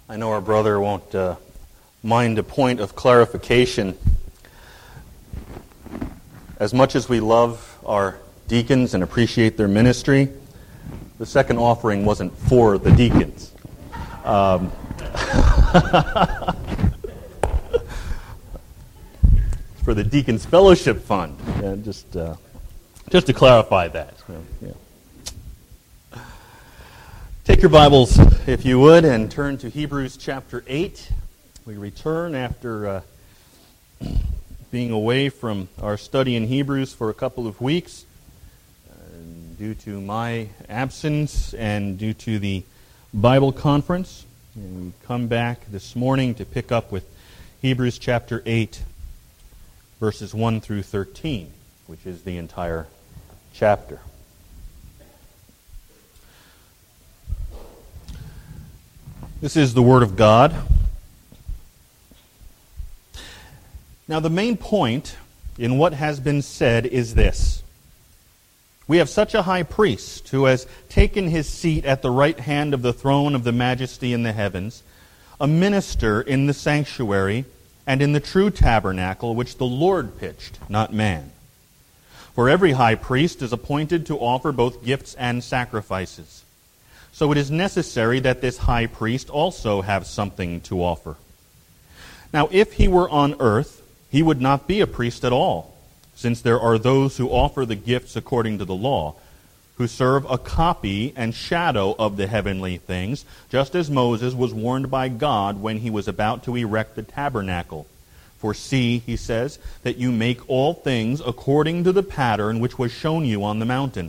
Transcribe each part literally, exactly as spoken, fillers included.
I know our brother won't uh, mind a point of clarification. As much as we love our deacons and appreciate their ministry, the second offering wasn't for the deacons. Um, it's for the Deacons Fellowship Fund. Yeah, just, uh, just to clarify that. Yeah. Take your Bibles, if you would, and turn to Hebrews chapter eight. We return after uh, being away from our study in Hebrews for a couple of weeks uh, due to my absence and due to the Bible conference. And we come back this morning to pick up with Hebrews chapter eight, verses one through thirteen, which is the entire chapter. This is the Word of God. Now, the main point in what has been said is this. We have such a high priest who has taken his seat at the right hand of the throne of the majesty in the heavens, a minister in the sanctuary and in the true tabernacle which the Lord pitched, not man. For every high priest is appointed to offer both gifts and sacrifices. So it is necessary that this high priest also have something to offer. Now, if he were on earth, he would not be a priest at all, since there are those who offer the gifts according to the law, who serve a copy and shadow of the heavenly things, just as Moses was warned by God when he was about to erect the tabernacle. For see, he says, that you make all things according to the pattern which was shown you on the mountain.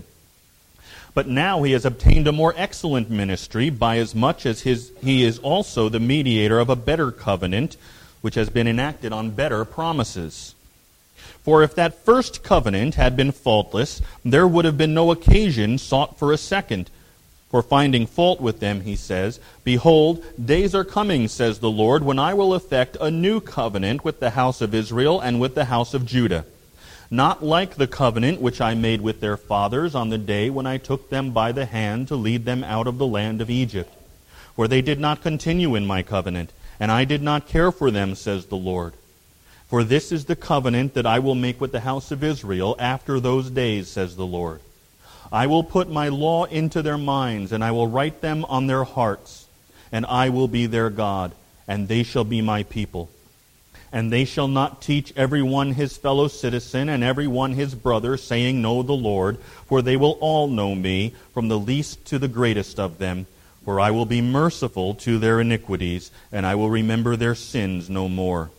But now he has obtained a more excellent ministry, by as much as his, he is also the mediator of a better covenant, which has been enacted on better promises. For if that first covenant had been faultless, there would have been no occasion sought for a second. For finding fault with them, he says, Behold, days are coming, says the Lord, when I will effect a new covenant with the house of Israel and with the house of Judah. Not like the covenant which I made with their fathers on the day when I took them by the hand to lead them out of the land of Egypt. For they did not continue in my covenant, and I did not care for them, says the Lord. For this is the covenant that I will make with the house of Israel after those days, says the Lord. I will put my law into their minds, and I will write them on their hearts, and I will be their God, and they shall be my people. And they shall not teach every one his fellow citizen and every one his brother, saying, Know the Lord, for they will all know me, from the least to the greatest of them. For I will be merciful to their iniquities, and I will remember their sins no more.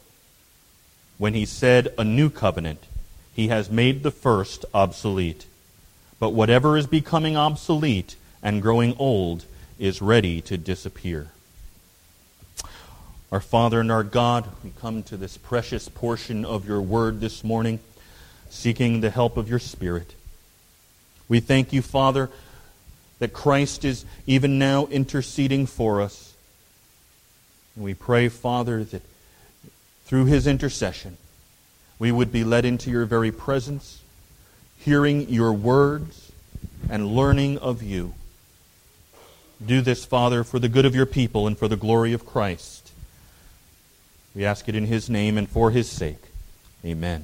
When he said a new covenant, he has made the first obsolete. But whatever is becoming obsolete and growing old is ready to disappear. Our Father and our God, we come to this precious portion of your word this morning, seeking the help of your Spirit. We thank you, Father, that Christ is even now interceding for us. And we pray, Father, that through his intercession, we would be led into your very presence, hearing your words and learning of you. Do this, Father, for the good of your people and for the glory of Christ. We ask it in his name and for his sake. Amen.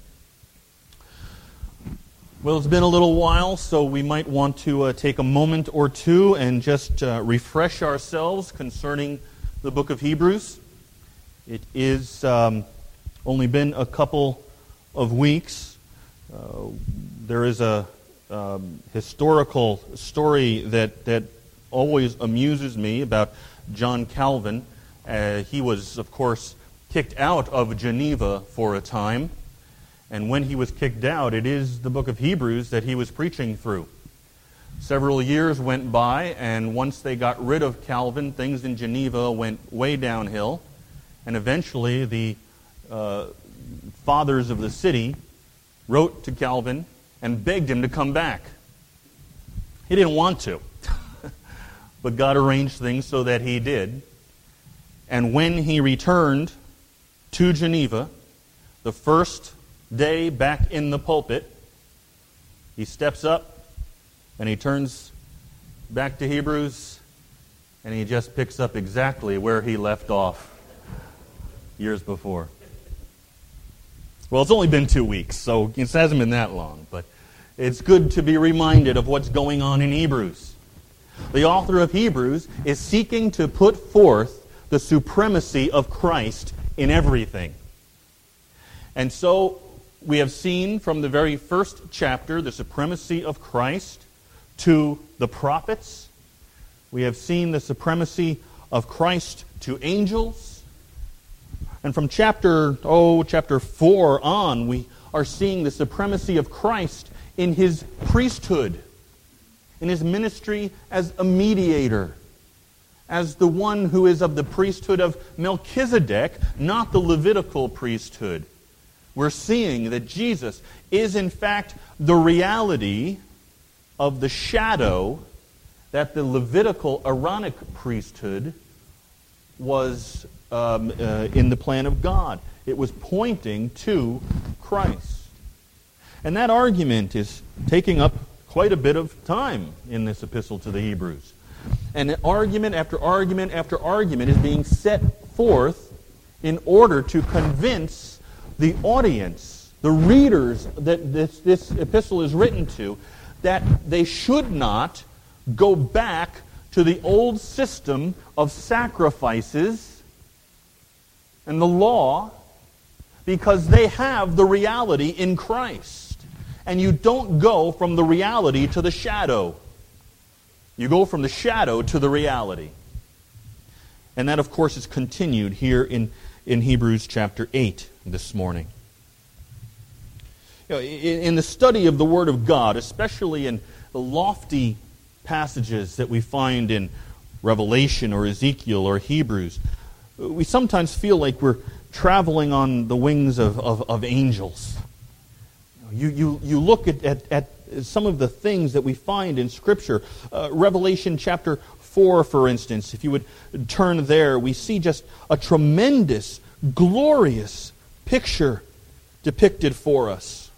Well, it's been a little while, so we might want to uh, take a moment or two and just uh, refresh ourselves concerning the book of Hebrews. It is um, only been a couple of weeks. Uh, there is a um, historical story that, that always amuses me about John Calvin. Uh, he was, of course, kicked out of Geneva for a time. And when he was kicked out, it is the book of Hebrews that he was preaching through. Several years went by, and once they got rid of Calvin, things in Geneva went way downhill. And eventually the uh, fathers of the city wrote to Calvin and begged him to come back. He didn't want to, but God arranged things so that he did. And when he returned to Geneva, the first day back in the pulpit, he steps up and he turns back to Hebrews And he just picks up exactly where he left off years before. Well, it's only been two weeks, so it hasn't been that long, but it's good to be reminded of what's going on in Hebrews. The author of Hebrews is seeking to put forth the supremacy of Christ in everything. And so we have seen from the very first chapter the supremacy of Christ to the prophets. We have seen the supremacy of Christ to angels. And from chapter, oh, chapter four on, we are seeing the supremacy of Christ in His priesthood, in His ministry as a mediator, as the one who is of the priesthood of Melchizedek, not the Levitical priesthood. We're seeing that Jesus is in fact the reality of the shadow that the Levitical Aaronic priesthood was um, uh, in the plan of God. It was pointing to Christ. And that argument is taking up quite a bit of time in this epistle to the Hebrews. And argument after argument after argument is being set forth in order to convince the audience, the readers that this, this epistle is written to, that they should not go back to the old system of sacrifices and the law, because they have the reality in Christ. And you don't go from the reality to the shadow. You go from the shadow to the reality. And that, of course, is continued here in, in Hebrews chapter eight this morning. You know, in, in the study of the Word of God, especially in the lofty passages that we find in Revelation or Ezekiel or Hebrews, we sometimes feel like we're traveling on the wings of, of, of angels. You, you, you look at, at, at some of the things that we find in Scripture. Uh, Revelation chapter four, for instance, if you would turn there, we see just a tremendous, glorious picture depicted for us.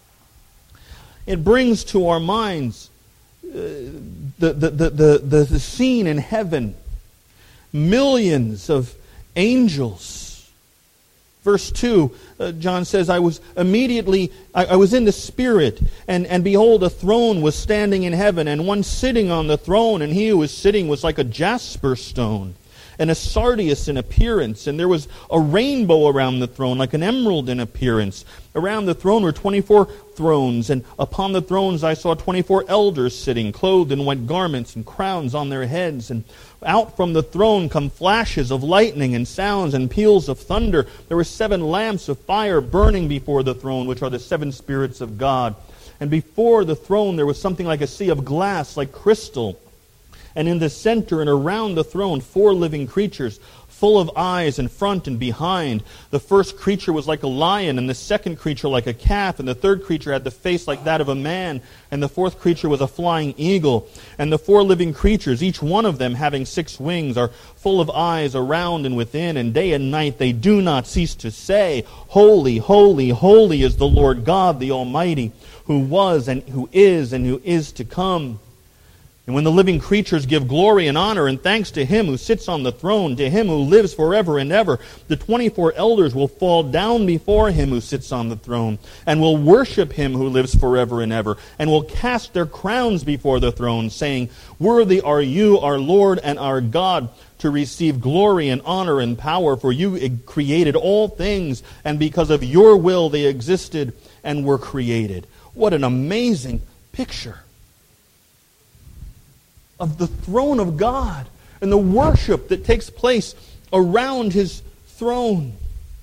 It brings to our minds uh, the, the, the, the, the scene in heaven. Millions of angels. Verse two, uh, John says, I was immediately, I, I was in the Spirit, and, and behold, a throne was standing in heaven, and one sitting on the throne, and he who was sitting was like a jasper stone, and a sardius in appearance, and there was a rainbow around the throne, like an emerald in appearance. Around the throne were twenty-four thrones, and upon the thrones I saw twenty-four elders sitting, clothed in white garments, and crowns on their heads, and out from the throne come flashes of lightning and sounds and peals of thunder. There were seven lamps of fire burning before the throne, which are the seven spirits of God. And before the throne there was something like a sea of glass, like crystal. And in the center and around the throne, four living creatures, full of eyes in front and behind. The first creature was like a lion, and the second creature like a calf, and the third creature had the face like that of a man, and the fourth creature was a flying eagle. And the four living creatures, each one of them having six wings, are full of eyes around and within, and day and night they do not cease to say, Holy, holy, holy is the Lord God, the Almighty, who was and who is and who is to come. And when the living creatures give glory and honor and thanks to Him who sits on the throne, to Him who lives forever and ever, the twenty-four elders will fall down before Him who sits on the throne, and will worship Him who lives forever and ever, and will cast their crowns before the throne, saying, Worthy are you, our Lord and our God, to receive glory and honor and power, for you created all things, and because of your will they existed and were created. What an amazing picture of the throne of God and the worship that takes place around His throne.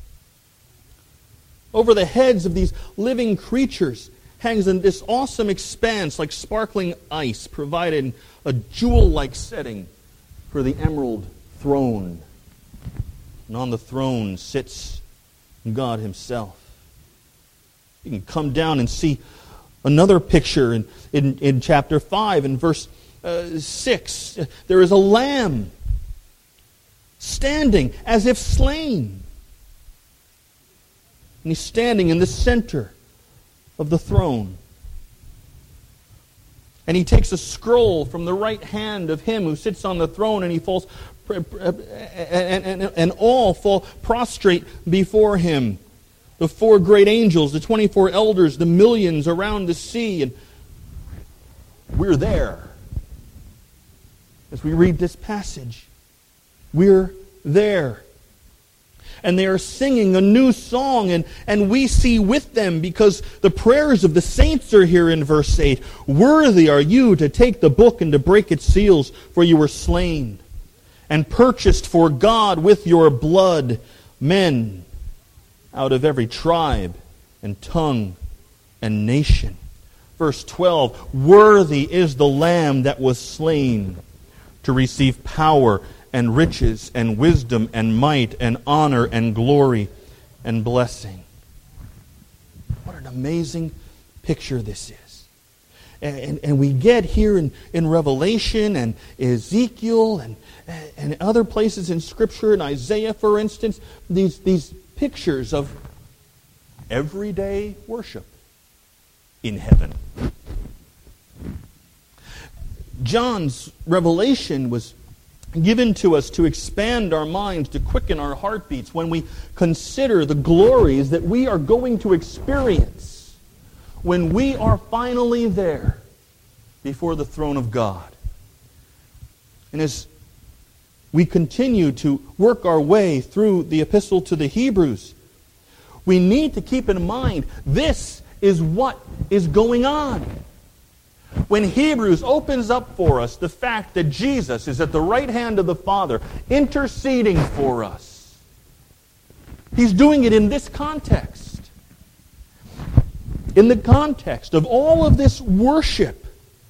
Over the heads of these living creatures hangs in this awesome expanse like sparkling ice, providing a jewel-like setting for the emerald throne. And on the throne sits God Himself. You can come down and see another picture in, in, in chapter five and verse Uh, six, there is a lamb standing as if slain. And he's standing in the center of the throne. And he takes a scroll from the right hand of him who sits on the throne, and he falls, and, and, and all fall prostrate before him. The four great angels, the twenty-four elders, the millions around the sea, and we're there. As we read this passage, we're there. And they are singing a new song, and, and we see with them, because the prayers of the saints are here in verse eight. Worthy are you to take the book and to break its seals, for you were slain and purchased for God with your blood men out of every tribe and tongue and nation. Verse twelve, worthy is the Lamb that was slain to receive power and riches and wisdom and might and honor and glory and blessing. What an amazing picture this is. And, and, and we get here in, in Revelation and Ezekiel and, and other places in Scripture, in Isaiah, for instance, these, these pictures of everyday worship in heaven. John's revelation was given to us to expand our minds, to quicken our heartbeats when we consider the glories that we are going to experience when we are finally there before the throne of God. And as we continue to work our way through the epistle to the Hebrews, we need to keep in mind this is what is going on. When Hebrews opens up for us the fact that Jesus is at the right hand of the Father, interceding for us, he's doing it in this context. In the context of all of this worship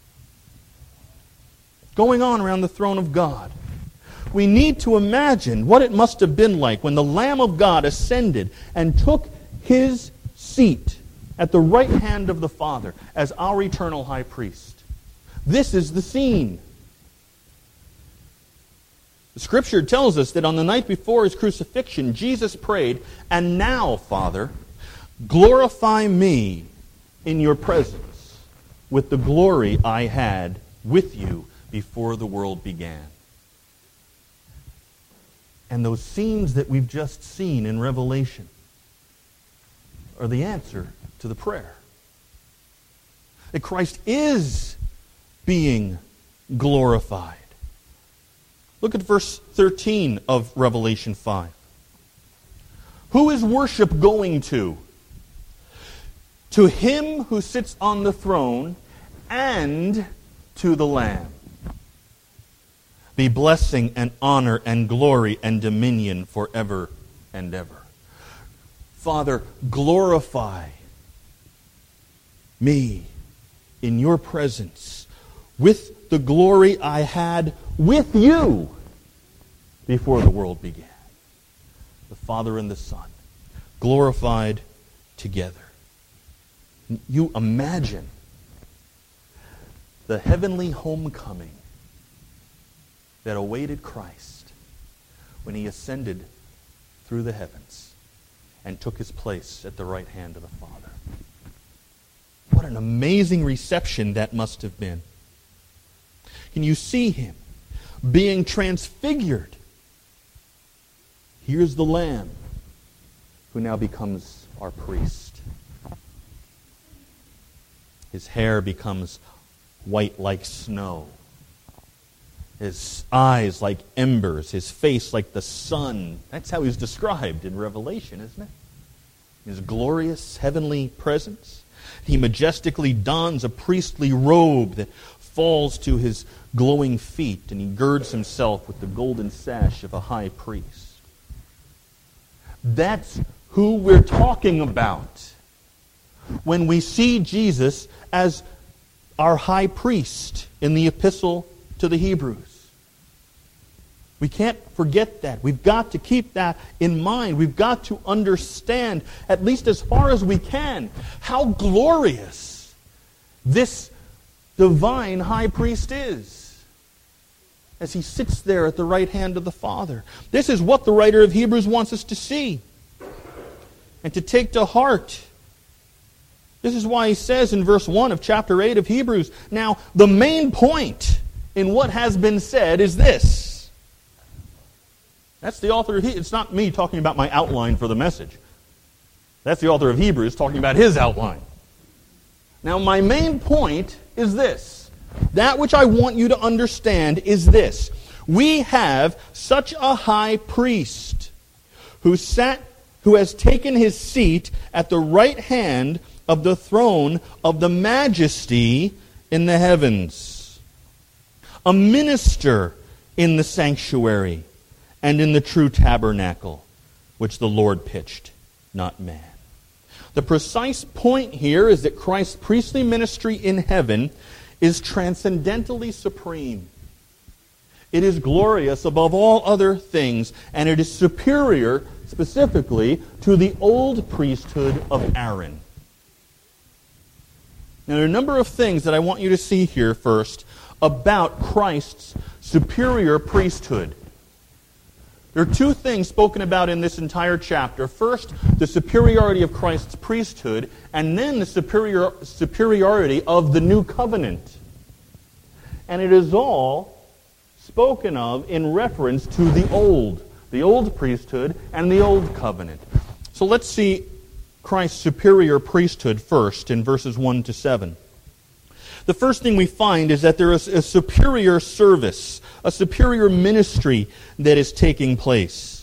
going on around the throne of God. We need to imagine what it must have been like when the Lamb of God ascended and took his seat at the right hand of the Father as our eternal high priest. This is the scene. The Scripture tells us that on the night before his crucifixion, Jesus prayed, "And now, Father, glorify me in your presence with the glory I had with you before the world began." And those scenes that we've just seen in Revelation are the answer to the prayer. That Christ is being glorified. Look at verse thirteen of Revelation five. Who is worship going to? To him who sits on the throne and to the Lamb be blessing and honor and glory and dominion forever and ever. Father, glorify me in your presence with the glory I had with you before the world began. The Father and the Son, glorified together. You imagine the heavenly homecoming that awaited Christ when he ascended through the heavens and took his place at the right hand of the Father. What an amazing reception that must have been. Can you see him being transfigured? Here's the Lamb who now becomes our priest. His hair becomes white like snow. His eyes like embers. His face like the sun. That's how he's described in Revelation, isn't it? His glorious heavenly presence. He majestically dons a priestly robe that falls to his glowing feet, and he girds himself with the golden sash of a high priest. That's who we're talking about when we see Jesus as our high priest in the epistle to the Hebrews. We can't forget that. We've got to keep that in mind. We've got to understand, at least as far as we can, how glorious this divine high priest is as he sits there at the right hand of the Father. This is what the writer of Hebrews wants us to see and to take to heart. This is why he says in verse one of chapter eight of Hebrews, now the main point in what has been said is this. That's the author of Hebrews. It's not me talking about my outline for the message. That's the author of Hebrews talking about his outline. Now my main point is this. That which I want you to understand is this. We have such a high priest who sat, who has taken his seat at the right hand of the throne of the majesty in the heavens. A minister in the sanctuary and in the true tabernacle, which the Lord pitched, not man. The precise point here is that Christ's priestly ministry in heaven is transcendentally supreme. It is glorious above all other things, and it is superior specifically to the old priesthood of Aaron. Now, there are a number of things that I want you to see here first about Christ's superior priesthood. There are two things spoken about in this entire chapter. First, the superiority of Christ's priesthood, and then the superior, superiority of the new covenant. And it is all spoken of in reference to the old, the old priesthood and the old covenant. So let's see Christ's superior priesthood first in verses one to seven. The first thing we find is that there is a superior service, a superior ministry that is taking place.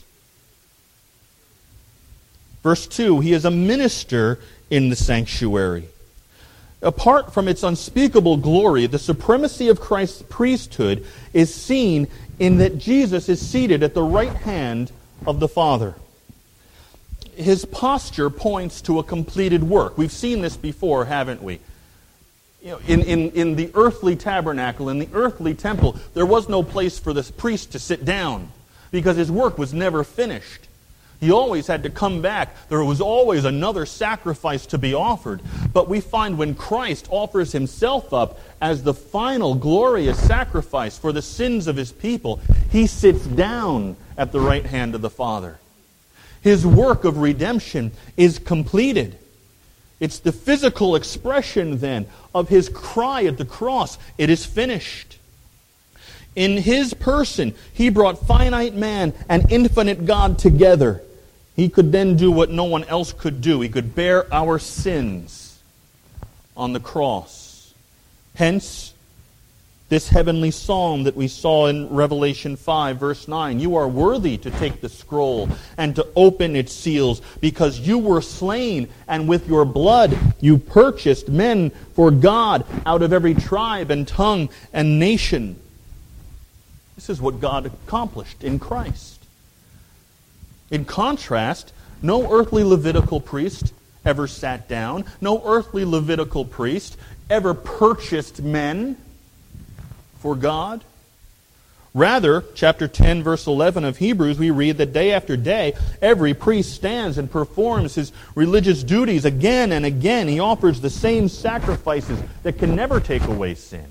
Verse two, he is a minister in the sanctuary. Apart from its unspeakable glory, the supremacy of Christ's priesthood is seen in that Jesus is seated at the right hand of the Father. His posture points to a completed work. We've seen this before, haven't we? You know, in, in, in the earthly tabernacle, in the earthly temple, there was no place for the priest to sit down because his work was never finished. He always had to come back. There was always another sacrifice to be offered. But we find when Christ offers himself up as the final glorious sacrifice for the sins of his people, he sits down at the right hand of the Father. His work of redemption is completed. It's the physical expression, then, of his cry at the cross, "It is finished." In his person, he brought finite man and infinite God together. He could then do what no one else could do. He could bear our sins on the cross. Hence, this heavenly psalm that we saw in Revelation five, verse nine. You are worthy to take the scroll and to open its seals, because you were slain, and with your blood you purchased men for God out of every tribe and tongue and nation. This is what God accomplished in Christ. In contrast, no earthly Levitical priest ever sat down. No earthly Levitical priest ever purchased men for God. Rather, chapter ten, verse eleven of Hebrews, we read that day after day, every priest stands and performs his religious duties again and again. He offers the same sacrifices that can never take away sin.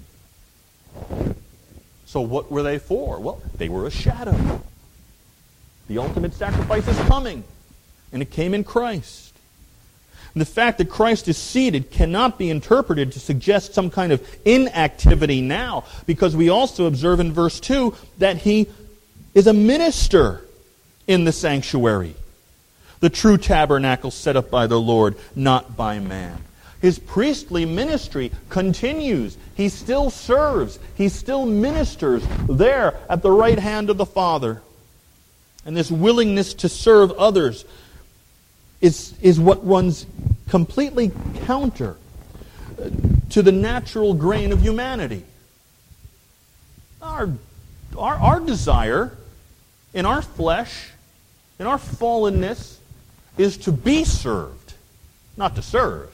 So what were they for? Well, they were a shadow. The ultimate sacrifice is coming, and it came in Christ. And the fact that Christ is seated cannot be interpreted to suggest some kind of inactivity now, because we also observe in verse two that he is a minister in the sanctuary, the true tabernacle set up by the Lord, not by man. His priestly ministry continues. He still serves. He still ministers there at the right hand of the Father. And this willingness to serve others is, is what runs completely counter to the natural grain of humanity. Our, our, our desire in our flesh, in our fallenness, is to be served, not to serve.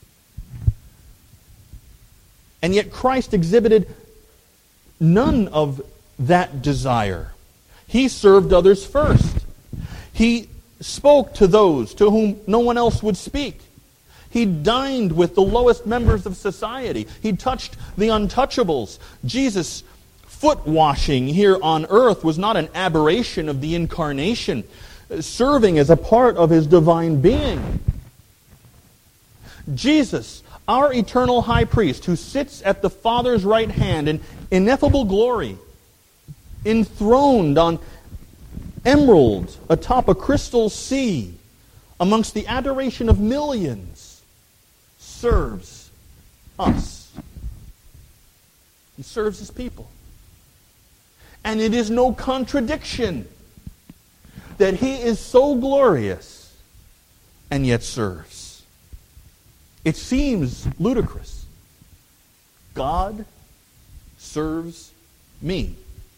And yet Christ exhibited none of that desire. He served others first. He spoke to those to whom no one else would speak. He dined with the lowest members of society. He touched the untouchables. Jesus' foot washing here on earth was not an aberration of the incarnation, serving as a part of his divine being. Jesus, our eternal high priest, who sits at the Father's right hand in ineffable glory, enthroned on emerald atop a crystal sea, amongst the adoration of millions, serves us. He serves his people. And it is no contradiction that he is so glorious and yet serves. It seems ludicrous. God serves me.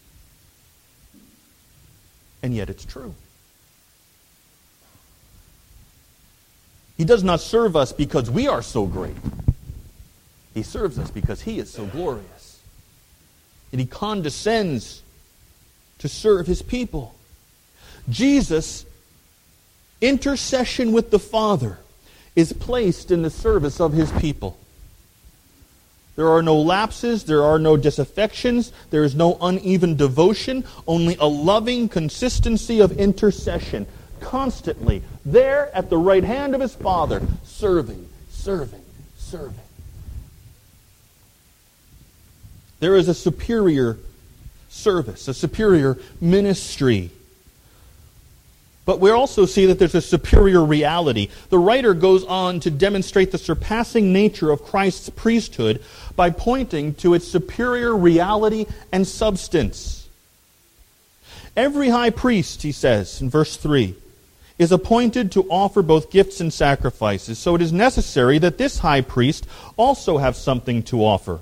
And yet it's true. He does not serve us because we are so great. He serves us because he is so glorious. And he condescends to serve his people. Jesus' intercession with the Father is placed in the service of his people. There are no lapses, there are no disaffections, there is no uneven devotion, only a loving consistency of intercession, constantly there at the right hand of his Father, serving, serving, serving. There is a superior service, a superior ministry. But we also see that there's a superior reality. The writer goes on to demonstrate the surpassing nature of Christ's priesthood by pointing to its superior reality and substance. Every high priest, he says in verse three, is appointed to offer both gifts and sacrifices. So it is necessary that this high priest also have something to offer.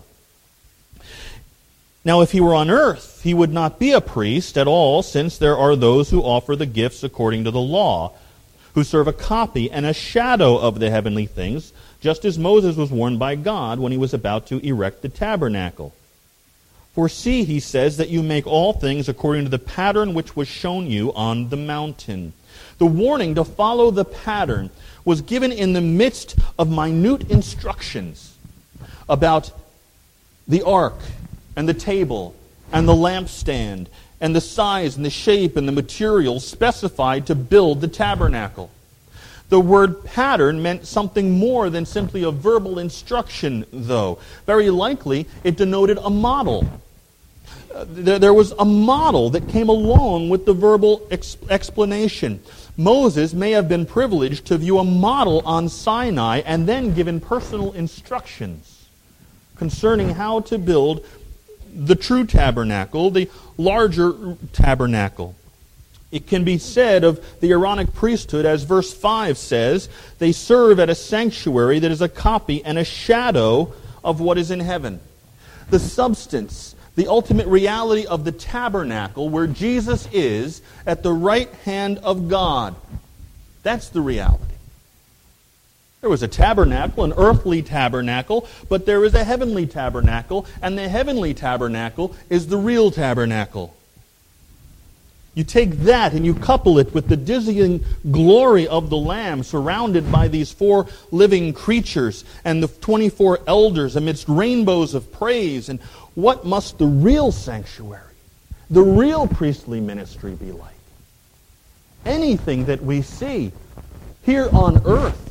Now, if he were on earth, he would not be a priest at all, since there are those who offer the gifts according to the law, who serve a copy and a shadow of the heavenly things, just as Moses was warned by God when he was about to erect the tabernacle. For see, he says, that you make all things according to the pattern which was shown you on the mountain. The warning to follow the pattern was given in the midst of minute instructions about the ark, and the table, and the lampstand, and the size and the shape and the materials specified to build the tabernacle. The word pattern meant something more than simply a verbal instruction, though. Very likely, it denoted a model. Uh, there, there was a model that came along with the verbal ex- explanation. Moses may have been privileged to view a model on Sinai and then given personal instructions concerning how to build the true tabernacle, the larger tabernacle. It can be said of the Aaronic priesthood, as verse five says, they serve at a sanctuary that is a copy and a shadow of what is in heaven. The substance, the ultimate reality of the tabernacle, where Jesus is at the right hand of God. That's the reality. There was a tabernacle, an earthly tabernacle, but there is a heavenly tabernacle, and the heavenly tabernacle is the real tabernacle. You take that and you couple it with the dizzying glory of the Lamb surrounded by these four living creatures and the twenty-four elders amidst rainbows of praise, and what must the real sanctuary, the real priestly ministry be like? Anything that we see here on earth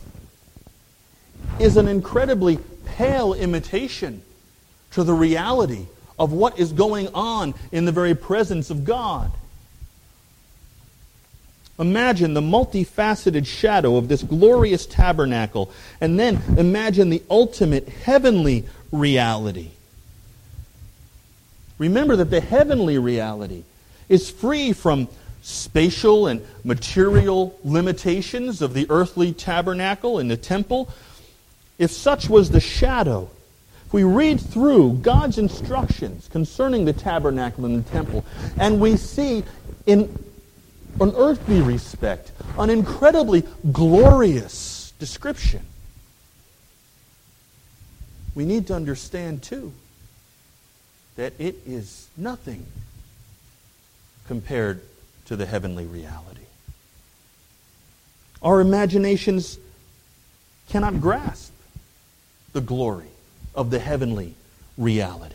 is an incredibly pale imitation to the reality of what is going on in the very presence of God. Imagine the multifaceted shadow of this glorious tabernacle, and then imagine the ultimate heavenly reality. Remember that the heavenly reality is free from spatial and material limitations of the earthly tabernacle and the temple. If such was the shadow, if we read through God's instructions concerning the tabernacle and the temple, and we see in an earthly respect an incredibly glorious description, we need to understand too that it is nothing compared to the heavenly reality. Our imaginations cannot grasp the glory of the heavenly reality.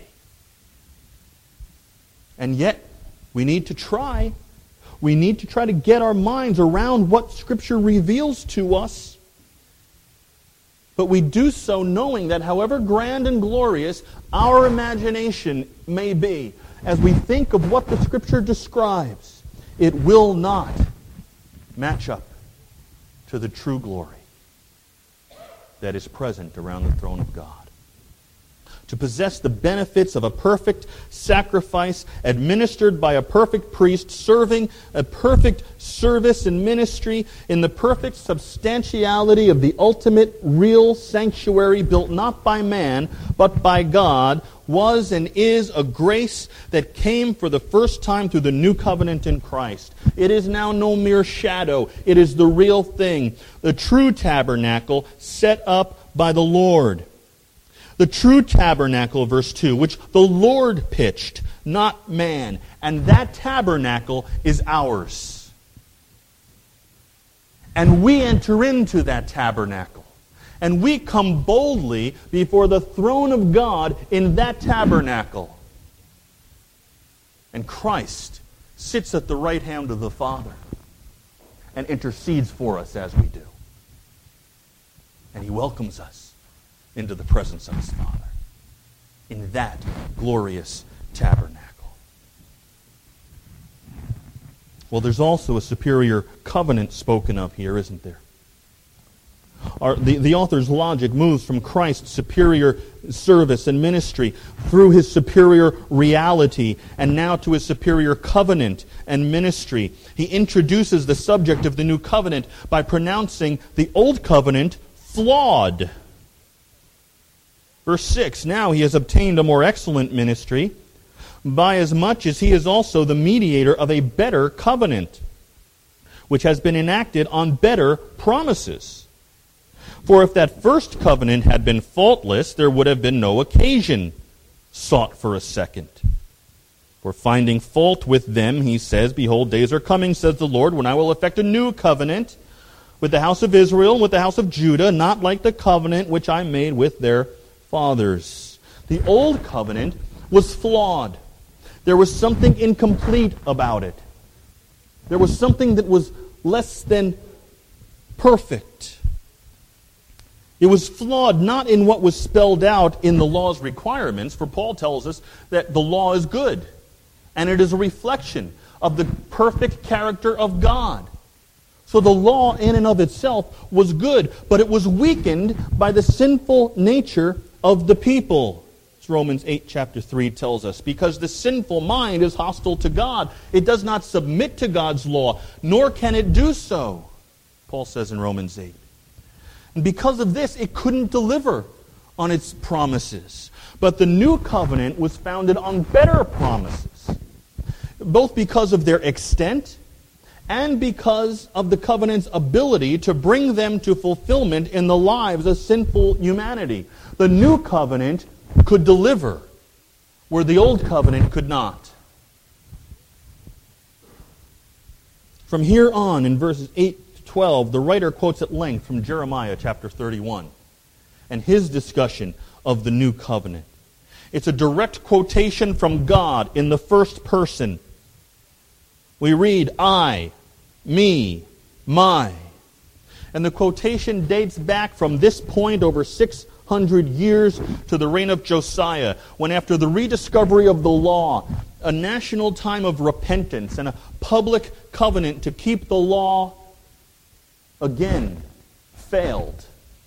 And yet, we need to try. We need to try to get our minds around what Scripture reveals to us. But we do so knowing that however grand and glorious our imagination may be, as we think of what the Scripture describes, it will not match up to the true glory that is present around the throne of God. To possess the benefits of a perfect sacrifice administered by a perfect priest, serving a perfect service and ministry in the perfect substantiality of the ultimate real sanctuary built not by man but by God, was and is a grace that came for the first time through the new covenant in Christ. It is now no mere shadow. It is the real thing. The true tabernacle set up by the Lord. The true tabernacle, verse two, which the Lord pitched, not man. And that tabernacle is ours. And we enter into that tabernacle. And we come boldly before the throne of God in that tabernacle. And Christ sits at the right hand of the Father and intercedes for us as we do. And He welcomes us into the presence of His Father in that glorious tabernacle. Well, there's also a superior covenant spoken of here, isn't there? Our, the, the author's logic moves from Christ's superior service and ministry through His superior reality and now to His superior covenant and ministry. He introduces the subject of the new covenant by pronouncing the old covenant flawed. Verse six, now He has obtained a more excellent ministry, by as much as He is also the mediator of a better covenant, which has been enacted on better promises. For if that first covenant had been faultless, there would have been no occasion sought for a second. For finding fault with them, He says, behold, days are coming, says the Lord, when I will effect a new covenant with the house of Israel and with the house of Judah, not like the covenant which I made with their fathers. The old covenant was flawed. There was something incomplete about it. There was something that was less than perfect. It was flawed not in what was spelled out in the law's requirements, for Paul tells us that the law is good, and it is a reflection of the perfect character of God. So the law in and of itself was good, but it was weakened by the sinful nature of the people. As Romans eight, chapter three tells us, because the sinful mind is hostile to God. It does not submit to God's law, nor can it do so, Paul says in Romans eight. And because of this, it couldn't deliver on its promises. But the new covenant was founded on better promises, both because of their extent and because of the covenant's ability to bring them to fulfillment in the lives of sinful humanity. The new covenant could deliver where the old covenant could not. From here on, in verses eight to twelve, the writer quotes at length from Jeremiah chapter thirty-one and his discussion of the new covenant. It's a direct quotation from God in the first person. We read, I, me, my. And the quotation dates back from this point over six hundred years to the reign of Josiah, when after the rediscovery of the law, a national time of repentance and a public covenant to keep the law again failed.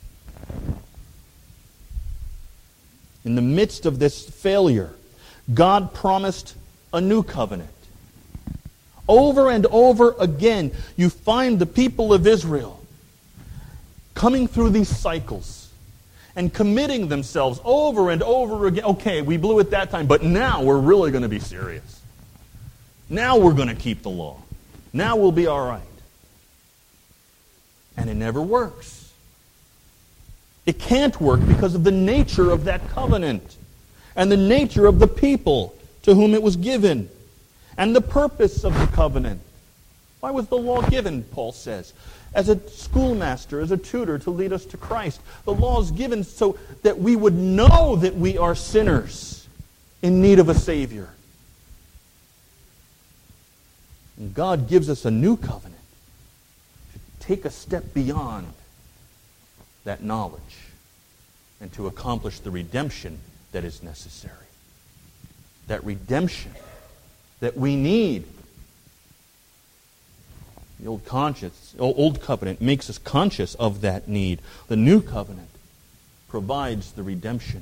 In the midst of this failure, God promised a new covenant. Over and over again, you find the people of Israel coming through these cycles and committing themselves over and over again. Okay, we blew it that time, but now we're really going to be serious. Now we're going to keep the law. Now we'll be all right. And it never works. It can't work because of the nature of that covenant and the nature of the people to whom it was given and the purpose of the covenant. Why was the law given, Paul says? As a schoolmaster, as a tutor to lead us to Christ. The law is given so that we would know that we are sinners in need of a Savior. And God gives us a new covenant to take a step beyond that knowledge and to accomplish the redemption that is necessary. That redemption that we need. The old conscience, old covenant makes us conscious of that need. The new covenant provides the redemption.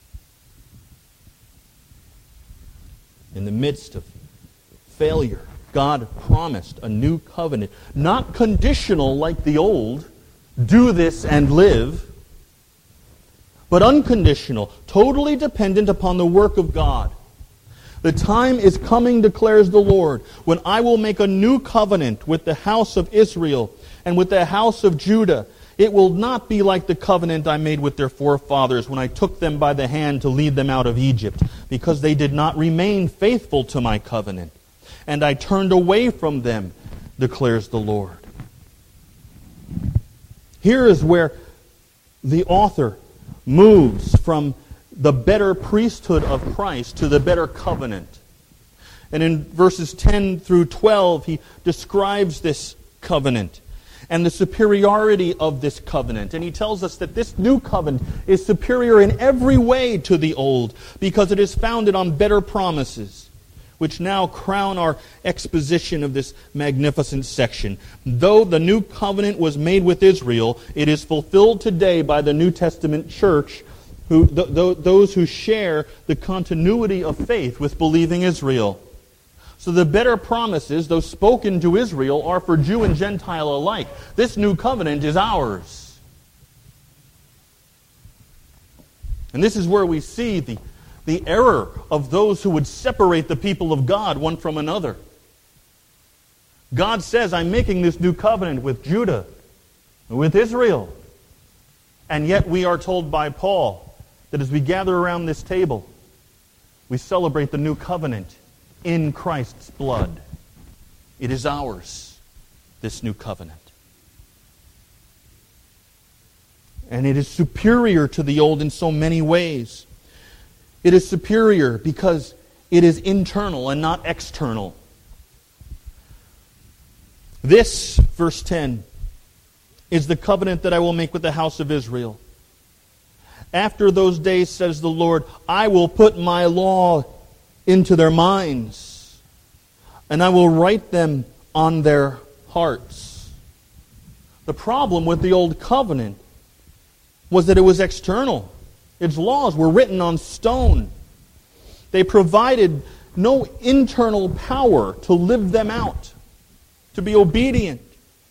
In the midst of failure, God promised a new covenant, not conditional like the old, do this and live, but unconditional, totally dependent upon the work of God. The time is coming, declares the Lord, when I will make a new covenant with the house of Israel and with the house of Judah. It will not be like the covenant I made with their forefathers when I took them by the hand to lead them out of Egypt, because they did not remain faithful to my covenant, and I turned away from them, declares the Lord. Here is where the author moves from the better priesthood of Christ to the better covenant. And in verses ten through twelve, he describes this covenant and the superiority of this covenant. And he tells us that this new covenant is superior in every way to the old, because it is founded on better promises, which now crown our exposition of this magnificent section. Though the new covenant was made with Israel, it is fulfilled today by the New Testament church, who th- th- those who share the continuity of faith with believing Israel. So the better promises, though spoken to Israel, are for Jew and Gentile alike. This new covenant is ours. And this is where we see the, the error of those who would separate the people of God one from another. God says, I'm making this new covenant with Judah, with Israel. And yet we are told by Paul that as we gather around this table, we celebrate the new covenant in Christ's blood. It is ours, this new covenant. And it is superior to the old in so many ways. It is superior because it is internal and not external. This, verse ten, is the covenant that I will make with the house of Israel. After those days, says the Lord, I will put my law into their minds, and I will write them on their hearts. The problem with the old covenant was that it was external. Its laws were written on stone. They provided no internal power to live them out, to be obedient.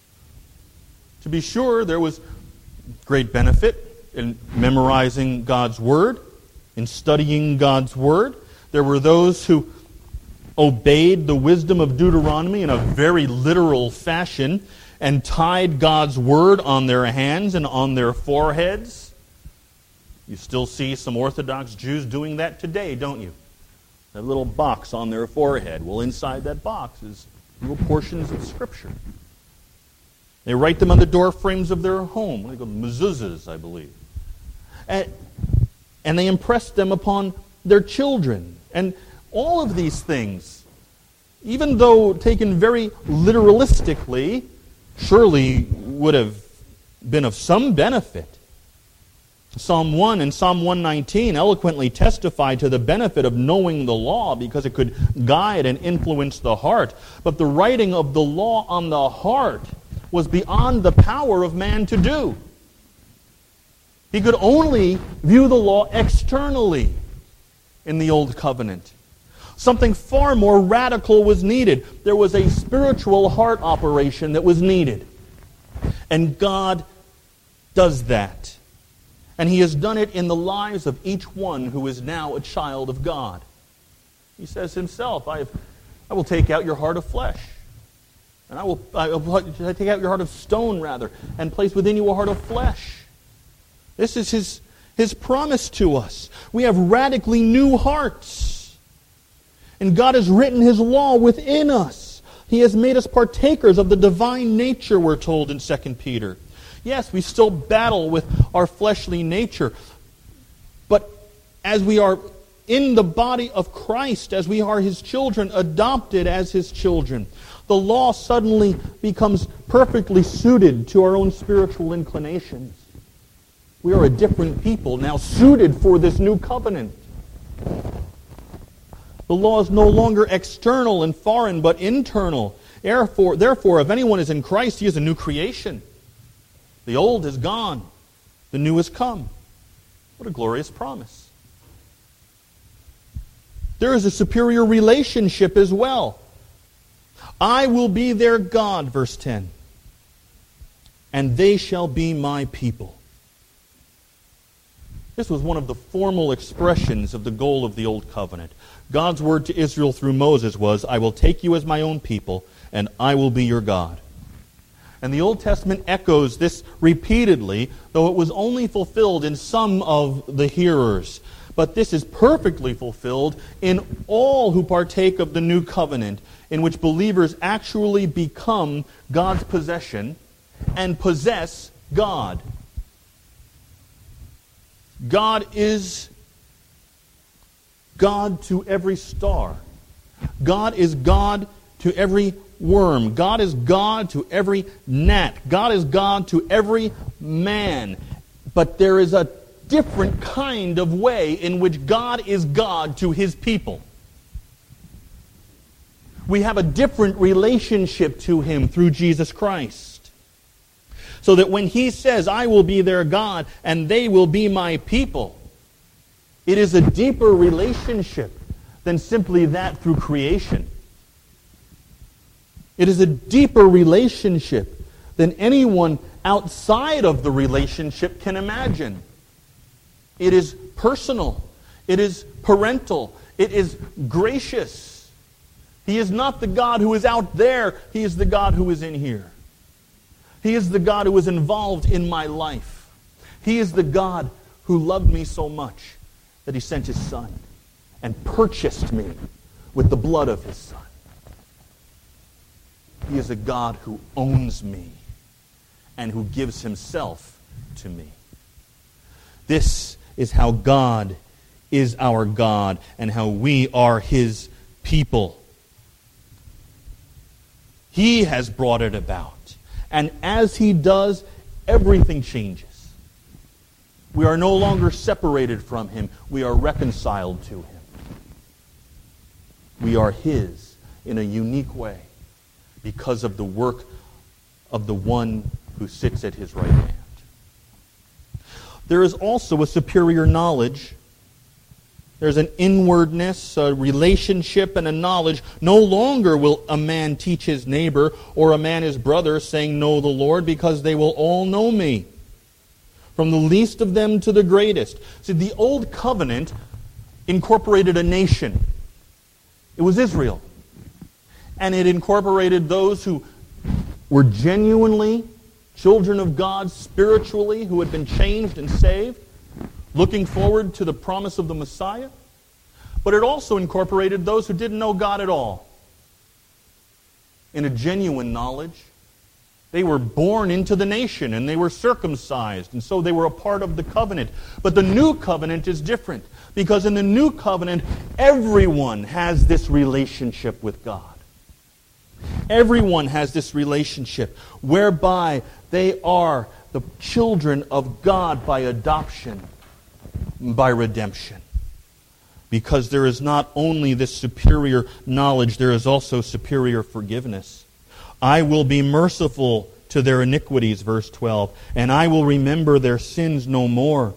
To be sure, there was great benefit in memorizing God's Word, in studying God's Word. There were those who obeyed the wisdom of Deuteronomy in a very literal fashion and tied God's Word on their hands and on their foreheads. You still see some Orthodox Jews doing that today, don't you? That little box on their forehead. Well, inside that box is little portions of Scripture. They write them on the door frames of their home. They go mezuzahs, I believe. And, and they impress them upon their children. And all of these things, even though taken very literalistically, surely would have been of some benefit. Psalm one and Psalm one nineteen eloquently testify to the benefit of knowing the law because it could guide and influence the heart. But the writing of the law on the heart was beyond the power of man to do. He could only view the law externally in the Old Covenant. Something far more radical was needed. There was a spiritual heart operation that was needed. And God does that. And He has done it in the lives of each one who is now a child of God. He says Himself, I, have, I will take out your heart of flesh. And I will, I will take out your heart of stone, rather, and place within you a heart of flesh. This is His, His promise to us. We have radically new hearts. And God has written His law within us. He has made us partakers of the divine nature, we're told in Second Peter. Yes, we still battle with our fleshly nature. But as we are in the body of Christ, as we are His children, adopted as His children, the law suddenly becomes perfectly suited to our own spiritual inclinations. We are a different people now, suited for this new covenant. The law is no longer external and foreign, but internal. Therefore, therefore, if anyone is in Christ, he is a new creation. The old is gone. The new has come. What a glorious promise. There is a superior relationship as well. I will be their God, verse ten, and they shall be my people. This was one of the formal expressions of the goal of the Old Covenant. God's word to Israel through Moses was, I will take you as my own people, and I will be your God. And the Old Testament echoes this repeatedly, though it was only fulfilled in some of the hearers. But this is perfectly fulfilled in all who partake of the new covenant, in which believers actually become God's possession and possess God. God is God to every star. God is God to every worm. God is God to every gnat. God is God to every man. But there is a different kind of way in which God is God to His people. We have a different relationship to Him through Jesus Christ. So that when He says, I will be their God and they will be my people, it is a deeper relationship than simply that through creation. It is a deeper relationship than anyone outside of the relationship can imagine. It is personal. It is parental. It is gracious. He is not the God who is out there. He is the God who is in here. He is the God who is involved in my life. He is the God who loved me so much that He sent His Son and purchased me with the blood of His Son. He is a God who owns me and who gives Himself to me. This is how God is our God and how we are His people. He has brought it about. And as He does, everything changes. We are no longer separated from Him. We are reconciled to Him. We are His in a unique way because of the work of the one who sits at His right hand. There is also a superior knowledge. There's an inwardness, a relationship, and a knowledge. No longer will a man teach his neighbor or a man his brother, saying, know the Lord, because they will all know me, from the least of them to the greatest. See, the Old Covenant incorporated a nation. It was Israel. And it incorporated those who were genuinely children of God spiritually, who had been changed and saved, looking forward to the promise of the Messiah. But it also incorporated those who didn't know God at all. In a genuine knowledge, they were born into the nation and they were circumcised, and so they were a part of the covenant. But the new covenant is different, because in the new covenant, everyone has this relationship with God. Everyone has this relationship whereby they are the children of God by adoption, by redemption. Because there is not only this superior knowledge, there is also superior forgiveness. I will be merciful to their iniquities, verse twelve, and I will remember their sins no more.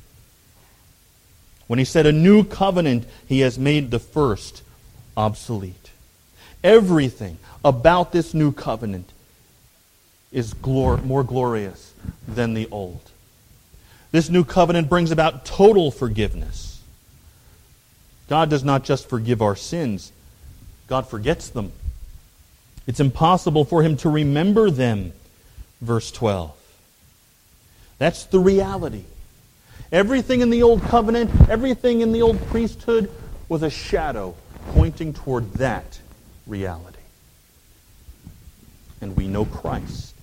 When He said a new covenant, He has made the first obsolete. Everything about this new covenant is glor- more glorious than the old. This new covenant brings about total forgiveness. God does not just forgive our sins, God forgets them. It's impossible for Him to remember them, verse twelve. That's the reality. Everything in the Old Covenant, everything in the Old Priesthood was a shadow pointing toward that reality. And we know Christ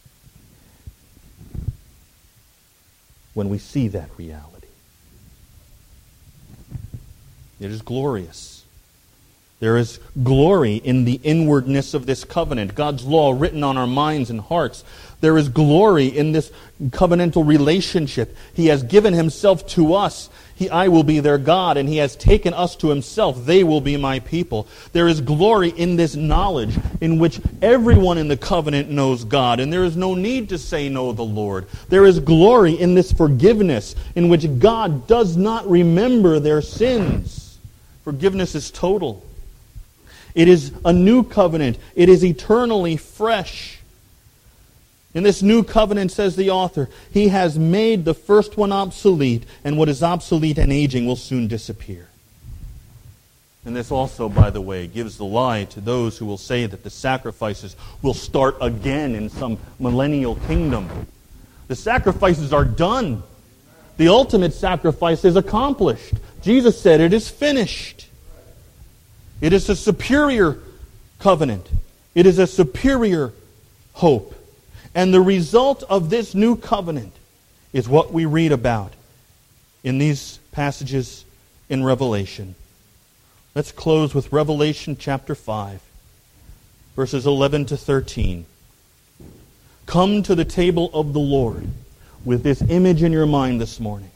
when we see that reality. It is glorious. There is glory in the inwardness of this covenant, God's law written on our minds and hearts. There is glory in this covenantal relationship. He has given himself to us. He, I will be their God, and he has taken us to himself. They will be my people. There is glory in this knowledge in which everyone in the covenant knows God, and there is no need to say know the Lord. There is glory in this forgiveness in which God does not remember their sins. Forgiveness is total. It is a new covenant. It is eternally fresh. In this new covenant, says the author, he has made the first one obsolete, and what is obsolete and aging will soon disappear. And this also, by the way, gives the lie to those who will say that the sacrifices will start again in some millennial kingdom. The sacrifices are done. The ultimate sacrifice is accomplished. Jesus said it is finished. It is a superior covenant. It is a superior hope. And the result of this new covenant is what we read about in these passages in Revelation. Let's close with Revelation chapter five, verses eleven to thirteen. Come to the table of the Lord with this image in your mind this morning.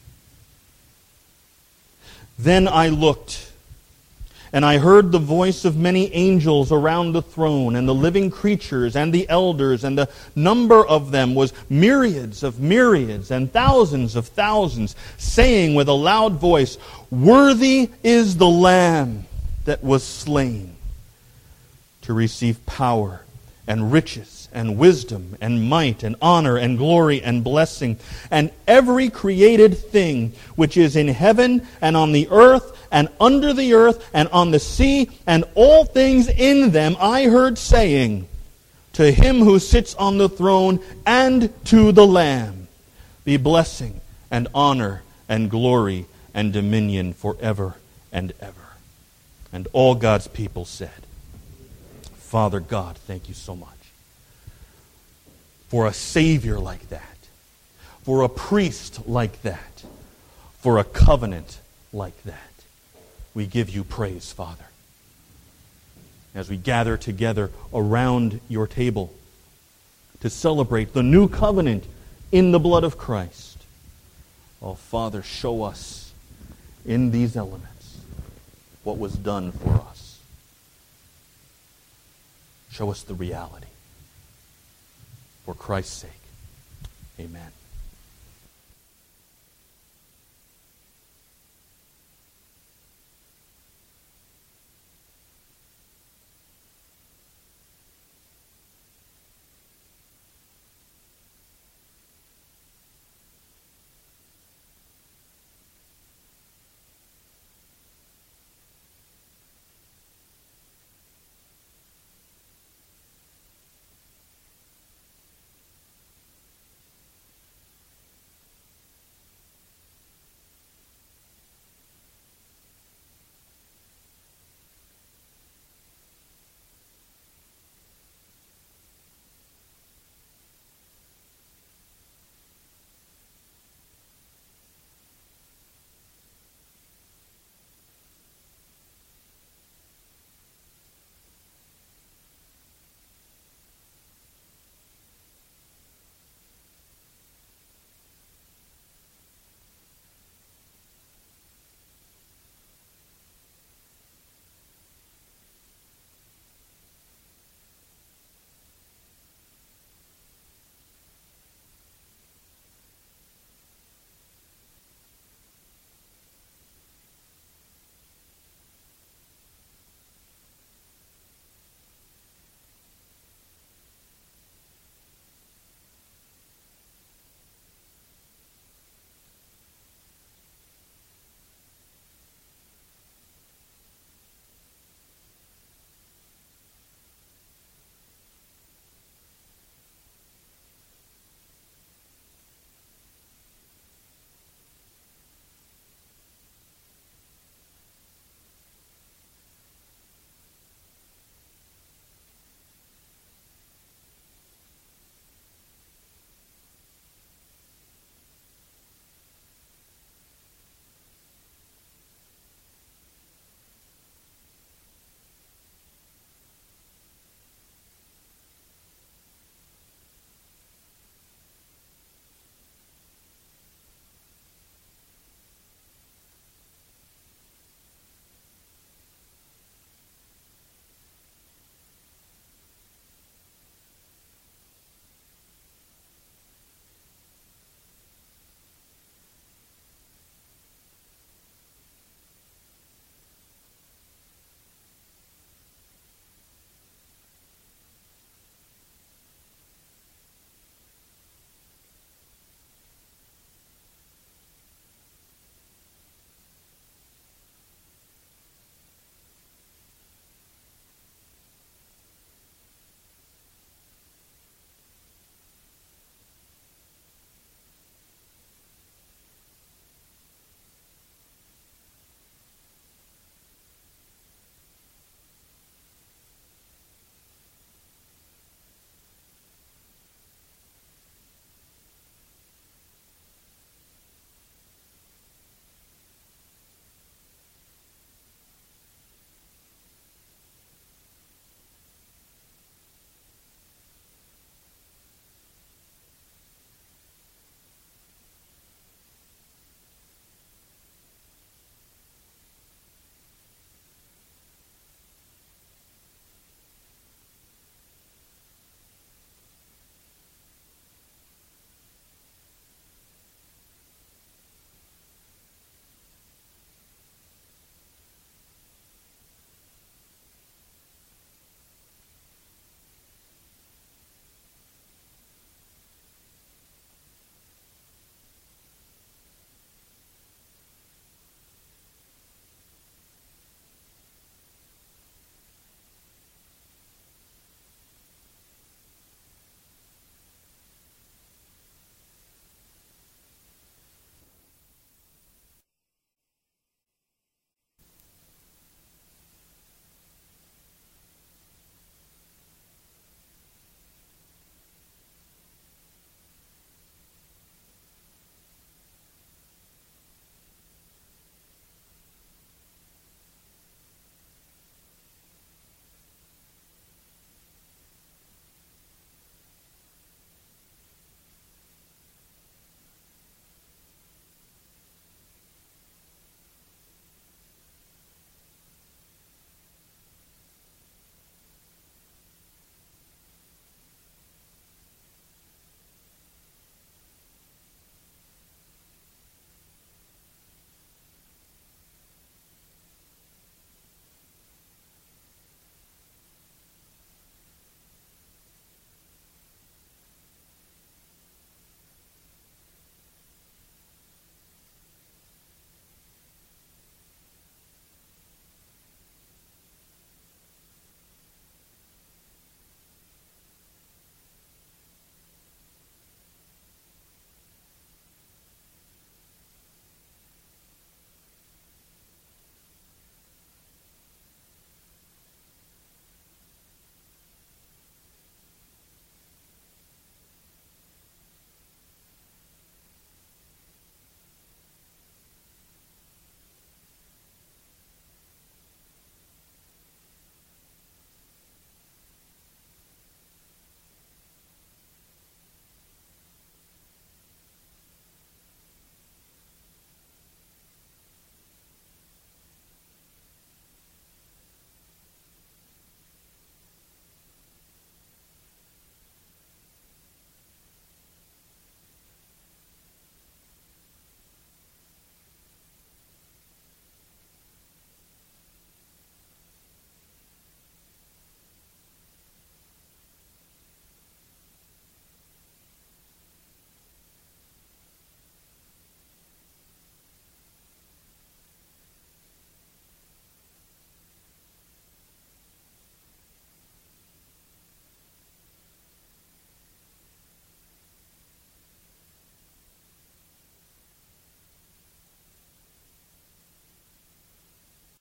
Then I looked, and I heard the voice of many angels around the throne, and the living creatures, and the elders, and the number of them was myriads of myriads, and thousands of thousands, saying with a loud voice, Worthy is the Lamb that was slain to receive power, and riches, and wisdom, and might, and honor, and glory, and blessing. And every created thing which is in heaven, and on the earth, and under the earth, and on the sea, and all things in them, I heard saying, To him who sits on the throne, and to the Lamb, be blessing, and honor, and glory, and dominion forever and ever. And all God's people said, Father God, thank you so much for a Savior like that, for a priest like that, for a covenant like that. We give you praise, Father. As we gather together around your table to celebrate the new covenant in the blood of Christ. Oh, Father, show us in these elements what was done for us. Show us the reality. For Christ's sake, amen.